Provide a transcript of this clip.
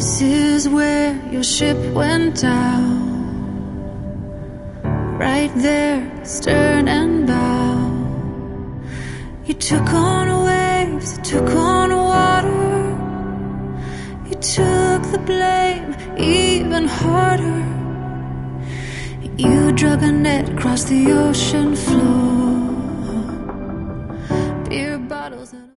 This is where your ship went down, right there, stern and bow. You took on waves, you took on water. You took the blame even harder. You drug a net across the ocean floor. Beer bottles and